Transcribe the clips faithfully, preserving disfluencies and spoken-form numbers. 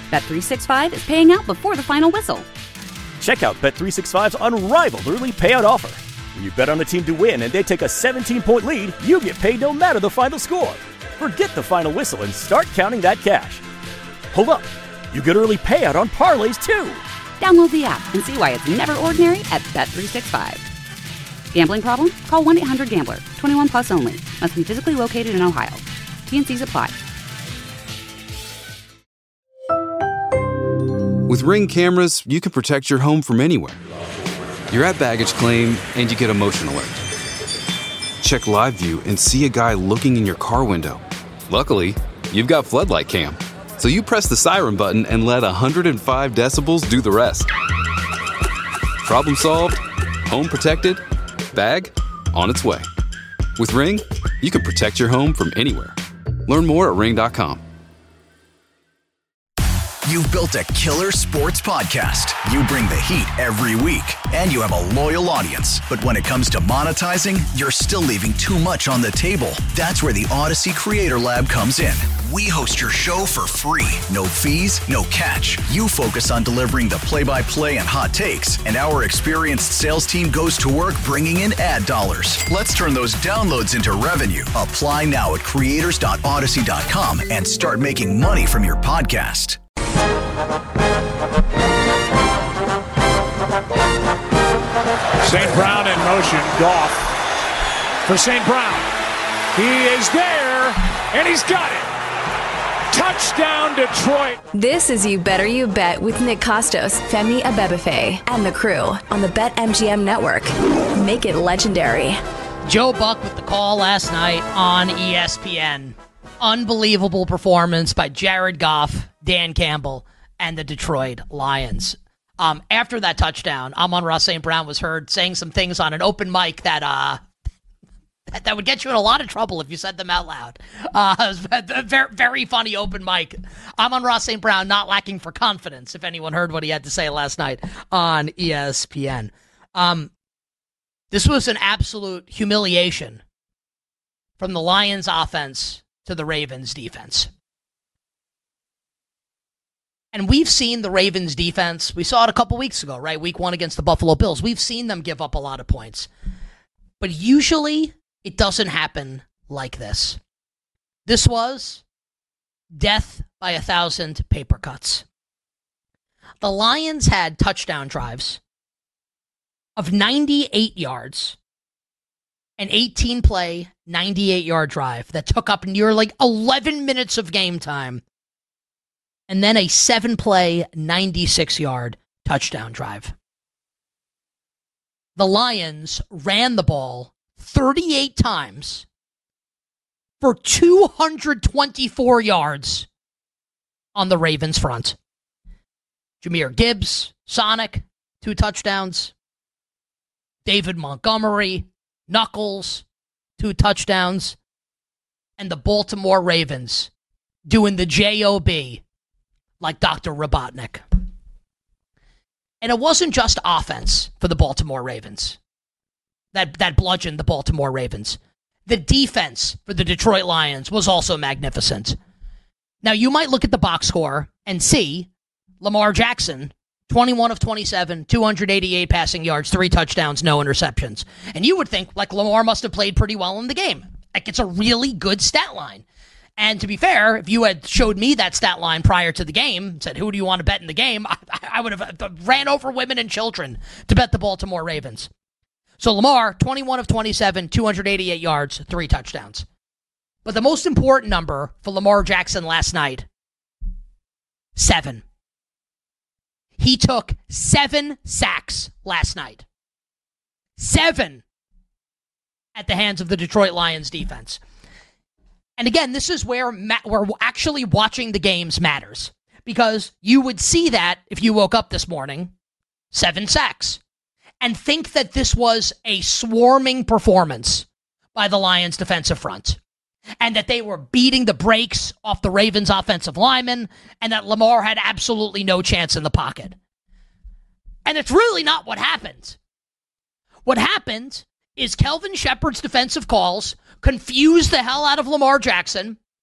Bet three sixty-five is paying out before the final whistle. Check out Bet three sixty-five's unrivaled early payout offer. When you bet on a team to win and they take a seventeen-point lead, you get paid no matter the final score. Forget the final whistle and start counting that cash. Hold up. You get early payout on parlays, too. Download the app and see why it's never ordinary at Bet three sixty-five. Gambling problem? Call one eight hundred gambler. twenty-one plus only. Must be physically located in Ohio. T and C's apply. With Ring cameras, you can protect your home from anywhere. You're at baggage claim and you get a motion alert. Check live view and see a guy looking in your car window. Luckily, you've got Floodlight Cam. So you press the siren button and let one hundred five decibels do the rest. Problem solved, home protected, bag on its way. With Ring, you can protect your home from anywhere. Learn more at ring dot com. You've built a killer sports podcast. You bring the heat every week, and you have a loyal audience. But when it comes to monetizing, you're still leaving too much on the table. That's where the Odyssey Creator Lab comes in. We host your show for free. No fees, no catch. You focus on delivering the play-by-play and hot takes, and our experienced sales team goes to work bringing in ad dollars. Let's turn those downloads into revenue. Apply now at creators dot odyssey dot com and start making money from your podcast. Saint Brown in motion. Goff for Saint Brown. He is there, and he's got it. Touchdown, Detroit. This is You Better You Bet with Nick Costos, Femi Abebefe, and the crew on the BetMGM network. Make it legendary. Joe Buck with the call last night on E S P N. Unbelievable performance by Jared Goff, Dan Campbell, and the Detroit Lions. Um, after that touchdown, Amon-Ra Saint Brown was heard saying some things on an open mic that uh, that, that would get you in a lot of trouble if you said them out loud. Uh, it was a very, very funny open mic. Amon-Ra Saint Brown not lacking for confidence, if anyone heard what he had to say last night on E S P N. Um, this was an absolute humiliation from the Lions offense to the Ravens defense. And we've seen the Ravens defense. We saw it a couple weeks ago, right? Week one against the Buffalo Bills. We've seen them give up a lot of points. But usually it doesn't happen like this. This was death by a thousand paper cuts. The Lions had touchdown drives of ninety-eight yards, an eighteen-play, ninety-eight-yard drive that took up nearly eleven minutes of game time, and then a seven-play, ninety-six-yard touchdown drive. The Lions ran the ball thirty-eight times for two hundred twenty-four yards on the Ravens front. Jahmyr Gibbs, Sonic, two touchdowns. David Montgomery, Knuckles, two touchdowns. And the Baltimore Ravens doing the J O B like Doctor Robotnik. And it wasn't just offense for the Baltimore Ravens that, that bludgeoned the Baltimore Ravens. The defense for the Detroit Lions was also magnificent. Now, you might look at the box score and see Lamar Jackson, twenty-one of twenty-seven, two hundred eighty-eight passing yards, three touchdowns, no interceptions. And you would think, like, Lamar must have played pretty well in the game. Like, it's a really good stat line. And to be fair, if you had showed me that stat line prior to the game, said, who do you want to bet in the game? I, I would have ran over women and children to bet the Baltimore Ravens. So Lamar, twenty-one of twenty-seven, two hundred eighty-eight yards, three touchdowns. But the most important number for Lamar Jackson last night, seven. He took seven sacks last night. Seven at the hands of the Detroit Lions defense. And again, this is where ma- where actually watching the games matters. Because you would see that if you woke up this morning, seven sacks, and think that this was a swarming performance by the Lions defensive front. And that they were beating the brakes off the Ravens offensive linemen, and that Lamar had absolutely no chance in the pocket. And it's really not what happened. What happened is Kelvin Shepard's defensive calls confused the hell out of Lamar Jackson,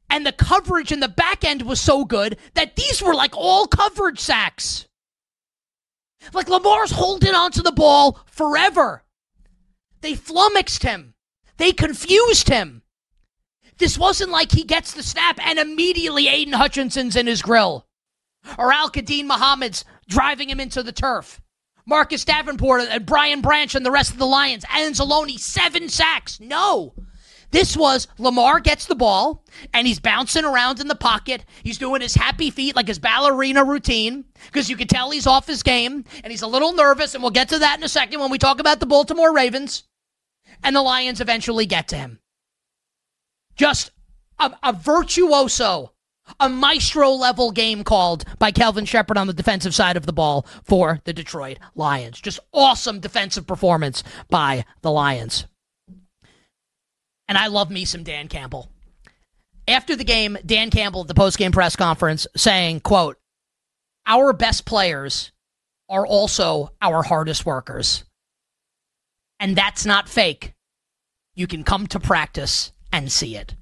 And the coverage in the back end was so good that these were like all coverage sacks. Like Lamar's holding onto the ball forever. They flummoxed him. They confused him. This wasn't like he gets the snap and immediately Aiden Hutchinson's in his grill. Or Al-Qadim Muhammad's driving him into the turf. Marcus Davenport and Brian Branch and the rest of the Lions. Anzalone, seven sacks. No. This was Lamar gets the ball, and he's bouncing around in the pocket. He's doing his happy feet like his ballerina routine, because you can tell he's off his game, and he's a little nervous, and we'll get to that in a second when we talk about the Baltimore Ravens. And the Lions eventually get to him. Just a, a virtuoso, a maestro-level game called by Kelvin Sheppard on the defensive side of the ball for the Detroit Lions. Just awesome defensive performance by the Lions. And I love me some Dan Campbell. After the game, Dan Campbell at the post-game press conference saying, quote, "Our best players are also our hardest workers. And that's not fake. You can come to practice and see it."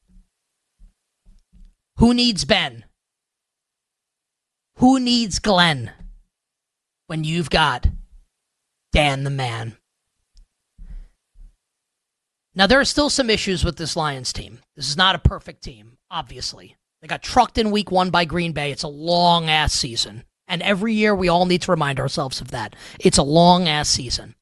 Who needs Ben? Who needs Glenn when you've got Dan the man? Now, there are still some issues with this Lions team. This is not a perfect team, obviously. They got trucked in week one by Green Bay. It's a long-ass season. And every year we all need to remind ourselves of that. It's a long-ass season.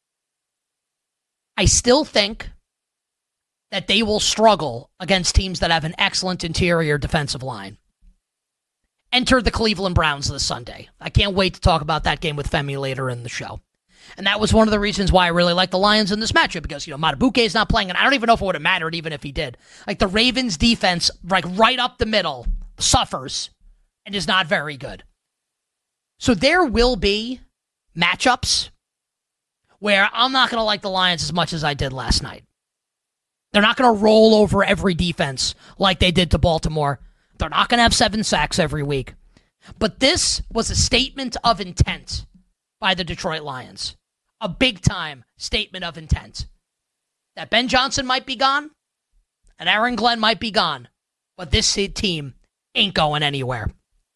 I still think that they will struggle against teams that have an excellent interior defensive line. Enter the Cleveland Browns this Sunday. I can't wait to talk about that game with Femi later in the show. And that was one of the reasons why I really like the Lions in this matchup, because, you know, Matabuke is not playing, and I don't even know if it would have mattered even if he did. Like, the Ravens defense, like, right up the middle, suffers and is not very good. So there will be matchups where I'm not going to like the Lions as much as I did last night. They're not going to roll over every defense like they did to Baltimore. They're not going to have seven sacks every week. But this was a statement of intent by the Detroit Lions. A big-time statement of intent. That Ben Johnson might be gone, and Aaron Glenn might be gone, but this team ain't going anywhere.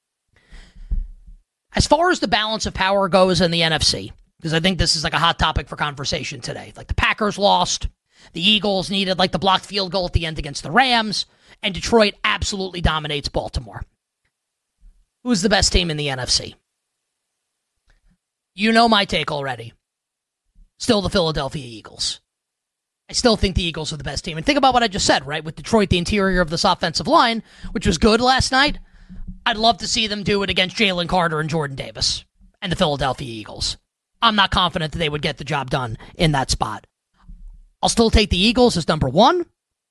As far as the balance of power goes in the N F C, because I think this is like a hot topic for conversation today. Like, the Packers lost, the Eagles needed like the blocked field goal at the end against the Rams, and Detroit absolutely dominates Baltimore. Who's the best team in the N F C? You know my take already. Still the Philadelphia Eagles. I still think the Eagles are the best team. And think about what I just said, right? With Detroit, the interior of this offensive line, which was good last night, I'd love to see them do it against Jalen Carter and Jordan Davis and the Philadelphia Eagles. I'm not confident that they would get the job done in that spot. I'll still take the Eagles as number one.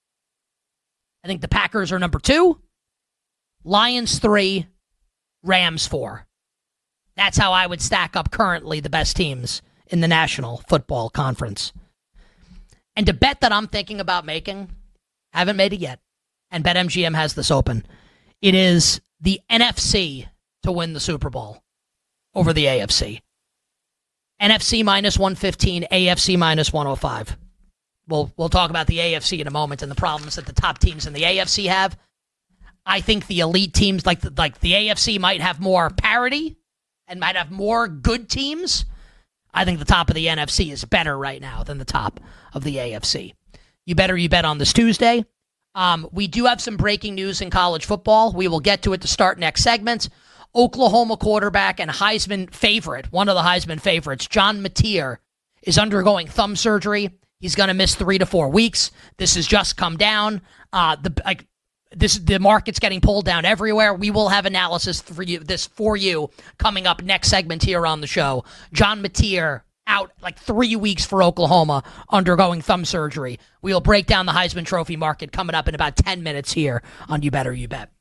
I think the Packers are number two. Lions three. Rams four. That's how I would stack up currently the best teams in the National Football Conference. And a bet that I'm thinking about making, haven't made it yet, and BetMGM has this open, it is the N F C to win the Super Bowl over the A F C. N F C minus one fifteen, A F C minus one oh five. We'll, we'll talk about the A F C in a moment and the problems that the top teams in the A F C have. I think the elite teams, like the, like the A F C, might have more parity and might have more good teams. I think the top of the N F C is better right now than the top of the A F C. You better you bet on this Tuesday. Um, we do have some breaking news in college football. We will get to it to start next segment. Oklahoma quarterback and Heisman favorite, one of the Heisman favorites, John Mateer, is undergoing thumb surgery. He's going to miss three to four weeks. This has just come down. Uh, the like, this the market's getting pulled down everywhere. We will have analysis for you this for you coming up next segment here on the show. John Mateer out like three weeks for Oklahoma, undergoing thumb surgery. We'll break down the Heisman Trophy market coming up in about ten minutes here on You Better You Bet.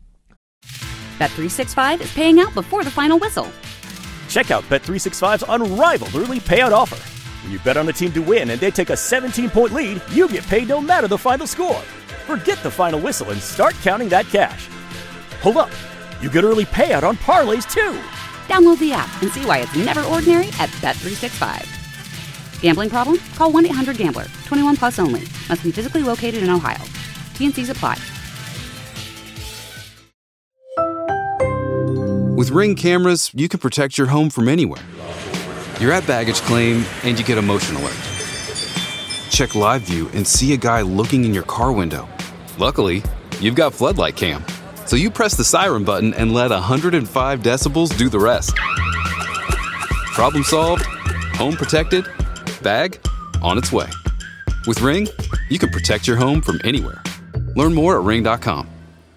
Bet three sixty-five is paying out before the final whistle. Check out Bet three sixty-five's unrivaled early payout offer. When you bet on a team to win and they take a seventeen-point lead, you get paid no matter the final score. Forget the final whistle and start counting that cash. Hold up. You get early payout on parlays, too. Download the app and see why it's never ordinary at Bet three sixty-five. Gambling problem? Call one eight hundred gambler. twenty-one plus only. Must be physically located in Ohio. T and C's apply. With Ring cameras, you can protect your home from anywhere. You're at baggage claim and you get a motion alert. Check live view and see a guy looking in your car window. Luckily, you've got floodlight cam. So you press the siren button and let one hundred five decibels do the rest. Problem solved, home protected, bag on its way. With Ring, you can protect your home from anywhere. Learn more at ring dot com.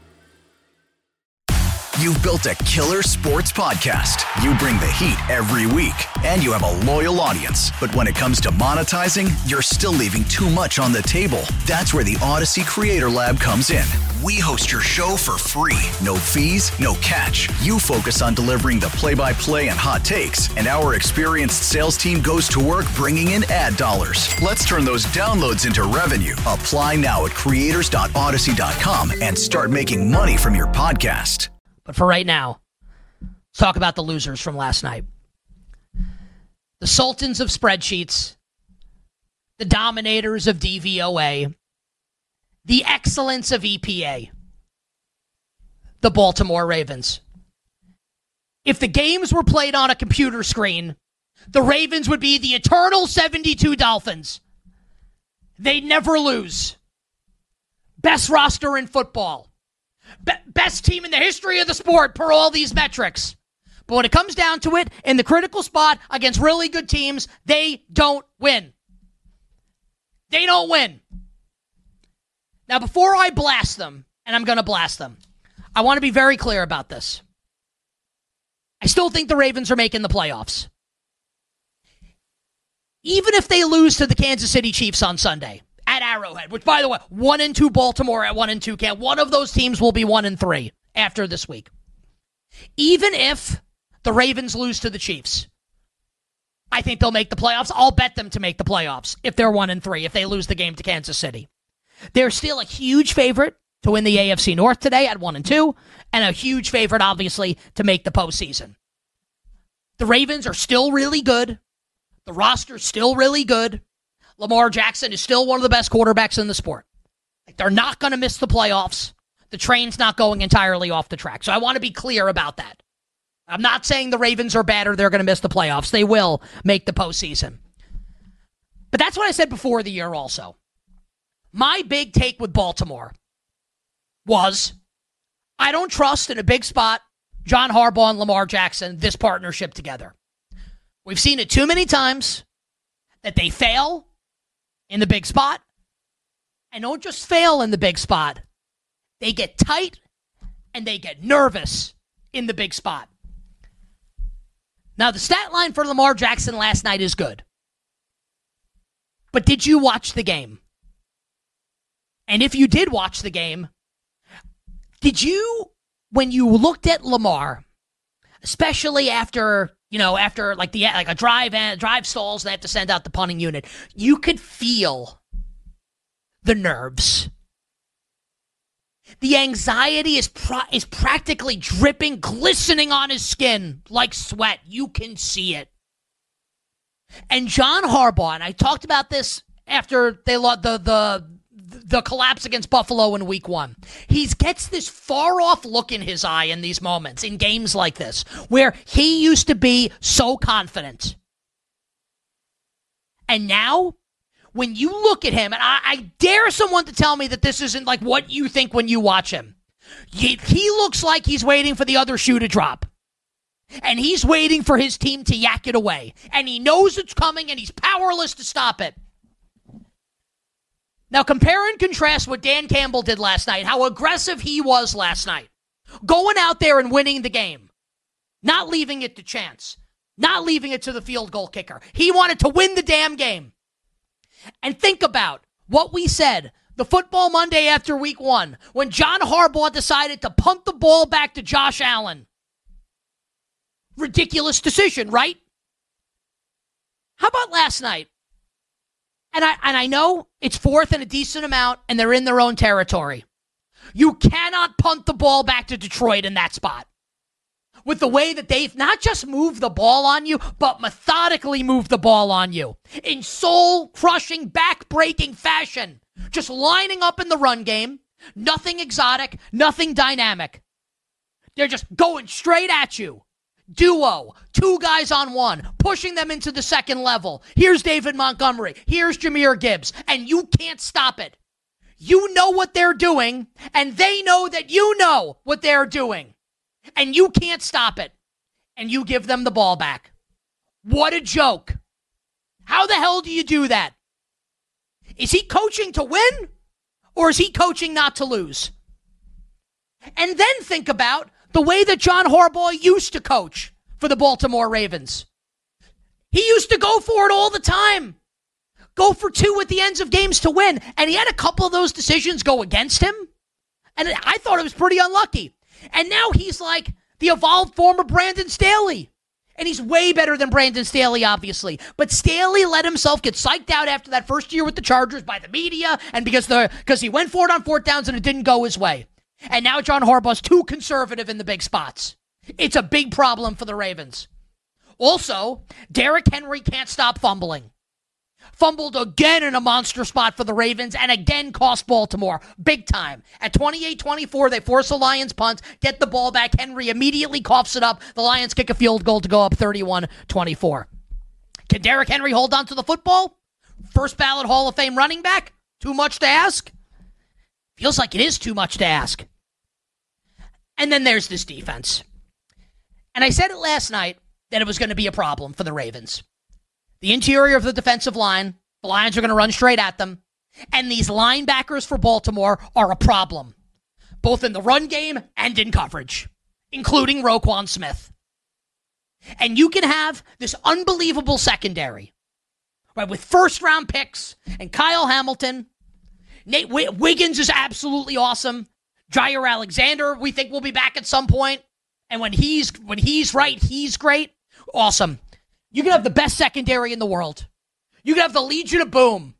You've built a killer sports podcast. You bring the heat every week, and you have a loyal audience. But when it comes to monetizing, you're still leaving too much on the table. That's where the Odyssey Creator Lab comes in. We host your show for free. No fees, no catch. You focus on delivering the play-by-play and hot takes, and our experienced sales team goes to work bringing in ad dollars. Let's turn those downloads into revenue. Apply now at creators dot odyssey dot com and start making money from your podcast. But for right now, let's talk about the losers from last night. The sultans of spreadsheets, the dominators of D V O A, the excellence of E P A, the Baltimore Ravens. If the games were played on a computer screen, the Ravens would be the eternal seventy-two Dolphins. They'd never lose. Best roster in football. Be- best team in the history of the sport per all these metrics. But when it comes down to it, in the critical spot against really good teams, they don't win. They don't win. Now, before I blast them, and I'm going to blast them, I want to be very clear about this. I still think the Ravens are making the playoffs. Even if they lose to the Kansas City Chiefs on Sunday at Arrowhead, which, by the way, one and two Baltimore at one and two camp, one of those teams will be one and three after this week. Even if the Ravens lose to the Chiefs, I think they'll make the playoffs. I'll bet them to make the playoffs if they're one and three, if they lose the game to Kansas City. They're still a huge favorite to win the A F C North today at one and two, and a huge favorite, obviously, to make the postseason. The Ravens are still really good. The roster's still really good. Lamar Jackson is still one of the best quarterbacks in the sport. Like, they're not going to miss the playoffs. The train's not going entirely off the track. So I want to be clear about that. I'm not saying the Ravens are bad or they're going to miss the playoffs. They will make the postseason. But that's what I said before the year also. My big take with Baltimore was, I don't trust in a big spot John Harbaugh and Lamar Jackson, this partnership together. We've seen it too many times that they fail in the big spot, and don't just fail in the big spot. They get tight and they get nervous in the big spot. Now, the stat line for Lamar Jackson last night is good. But did you watch the game? And if you did watch the game, did you, when you looked at Lamar, especially after, you know, after like the like a drive and drive stalls, they have to send out the punting unit, you could feel the nerves. The anxiety is pro- is practically dripping, glistening on his skin like sweat. You can see it. And John Harbaugh, and I talked about this after they lost the the the collapse against Buffalo in week one. He gets this far-off look in his eye in these moments, in games like this, where he used to be so confident. And now, when you look at him, and I, I dare someone to tell me that this isn't like what you think when you watch him. He, he looks like he's waiting for the other shoe to drop. And he's waiting for his team to yak it away. And he knows it's coming, and he's powerless to stop it. Now, compare and contrast what Dan Campbell did last night, how aggressive he was last night. Going out there and winning the game. Not leaving it to chance. Not leaving it to the field goal kicker. He wanted to win the damn game. And think about what we said the football Monday after week one, when John Harbaugh decided to punt the ball back to Josh Allen. Ridiculous decision, right? How about last night? And I and I know it's fourth and a decent amount, and they're in their own territory. You cannot punt the ball back to Detroit in that spot. With the way that they've not just moved the ball on you, but methodically moved the ball on you. In soul-crushing, back-breaking fashion. Just lining up in the run game. Nothing exotic, nothing dynamic. They're just going straight at you. Duo, two guys on one, pushing them into the second level. Here's David Montgomery. Here's Jahmyr Gibbs. And you can't stop it. You know what they're doing, and they know that you know what they're doing. And you can't stop it. And you give them the ball back. What a joke. How the hell do you do that? Is he coaching to win, or is he coaching not to lose? And then think about the way that John Harbaugh used to coach for the Baltimore Ravens. He used to go for it all the time. Go for two at the ends of games to win. And he had a couple of those decisions go against him. And I thought it was pretty unlucky. And now he's like the evolved form of Brandon Staley. And he's way better than Brandon Staley, obviously. But Staley let himself get psyched out after that first year with the Chargers by the media and because the because he went for it on fourth downs and it didn't go his way. And now John Harbaugh's too conservative in the big spots. It's a big problem for the Ravens. Also, Derrick Henry can't stop fumbling. Fumbled again in a monster spot for the Ravens and again cost Baltimore big time. At twenty-eight twenty-four, they force a Lions punt, get the ball back. Henry immediately coughs it up. The Lions kick a field goal to go up thirty-one twenty-four. Can Derrick Henry hold on to the football? First ballot Hall of Fame running back? Too much to ask? Feels like it is too much to ask. And then there's this defense. And I said it last night that it was going to be a problem for the Ravens. The interior of the defensive line, the Lions are going to run straight at them. And these linebackers for Baltimore are a problem, both in the run game and in coverage, including Roquan Smith. And you can have this unbelievable secondary, right, with first-round picks and Kyle Hamilton. Nate w- Wiggins is absolutely awesome. Jair Alexander, we think, will be back at some point. And when he's when he's right, he's great. Awesome. You can have the best secondary in the world. You can have the Legion of Boom.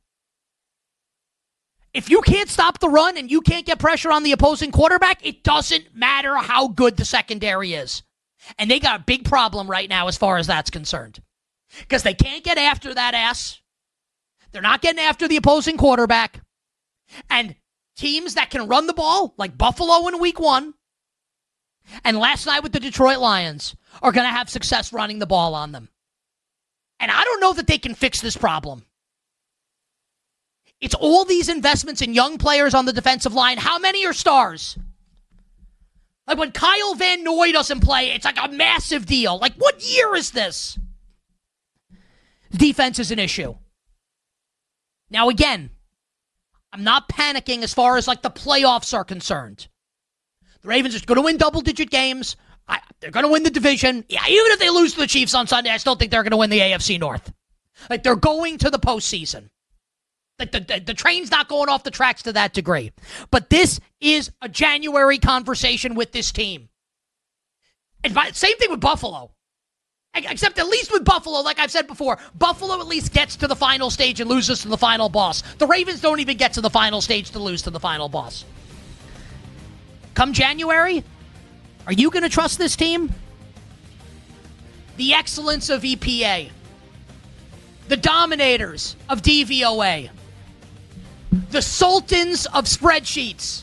If you can't stop the run and you can't get pressure on the opposing quarterback, it doesn't matter how good the secondary is. And they got a big problem right now as far as that's concerned. Because they can't get after that ass. They're not getting after the opposing quarterback. And teams that can run the ball, like Buffalo in week one, and last night with the Detroit Lions, are going to have success running the ball on them. And I don't know that they can fix this problem. It's all these investments in young players on the defensive line. How many are stars? Like when Kyle Van Noy doesn't play, it's like a massive deal. Like, what year is this? Defense is an issue. Now, again, I'm not panicking as far as like the playoffs are concerned. The Ravens are going to win double-digit games. I, they're going to win the division. Yeah, even if they lose to the Chiefs on Sunday, I still think they're going to win the A F C North. Like, they're going to the postseason. Like, the, the, the train's not going off the tracks to that degree. But this is a January conversation with this team. And by, same thing with Buffalo. Except at least with Buffalo, like I've said before, Buffalo at least gets to the final stage and loses to the final boss. The Ravens don't even get to the final stage to lose to the final boss. Come January, are you going to trust this team? The excellence of E P A. The dominators of D V O A. The sultans of spreadsheets.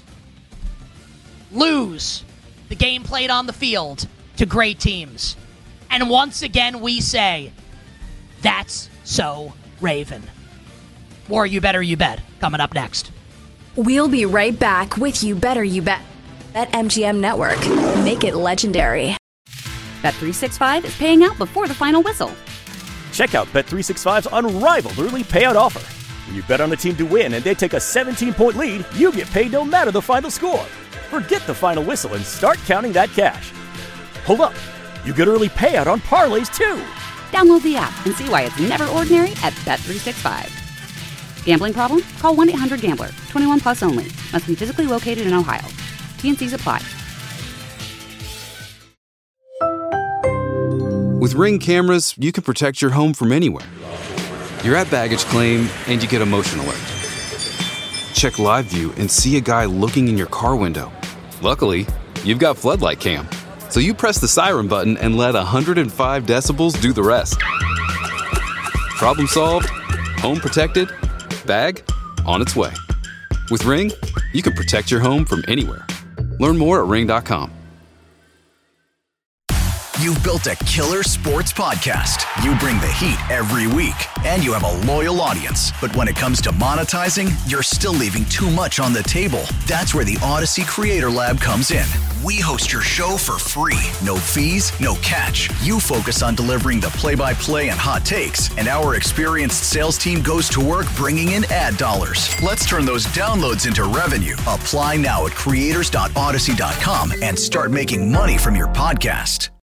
Lose the game played on the field to great teams. And once again, we say, that's so Raven. More You Better You Bet coming up next. We'll be right back with You Better You Bet. BetMGM Network. Make it legendary. Bet three sixty-five is paying out before the final whistle. Check out Bet three sixty-five's unrivaled early payout offer. When you bet on a team to win and they take a seventeen-point lead, you get paid no matter the final score. Forget the final whistle and start counting that cash. Hold up. You get early payout on parlays, too. Download the app and see why it's never ordinary at Bet three sixty-five. Gambling problem? Call one eight hundred gambler. twenty-one plus only. Must be physically located in Ohio. T and C's apply. With Ring cameras, you can protect your home from anywhere. You're at baggage claim and you get a motion alert. Check live view and see a guy looking in your car window. Luckily, you've got Floodlight Cam. So you press the siren button and let one hundred five decibels do the rest. Problem solved, home protected, bag on its way. With Ring, you can protect your home from anywhere. Learn more at ring dot com. You've built a killer sports podcast. You bring the heat every week, and you have a loyal audience. But when it comes to monetizing, you're still leaving too much on the table. That's where the Odyssey Creator Lab comes in. We host your show for free. No fees, no catch. You focus on delivering the play-by-play and hot takes, and our experienced sales team goes to work bringing in ad dollars. Let's turn those downloads into revenue. Apply now at creators dot odyssey dot com and start making money from your podcast.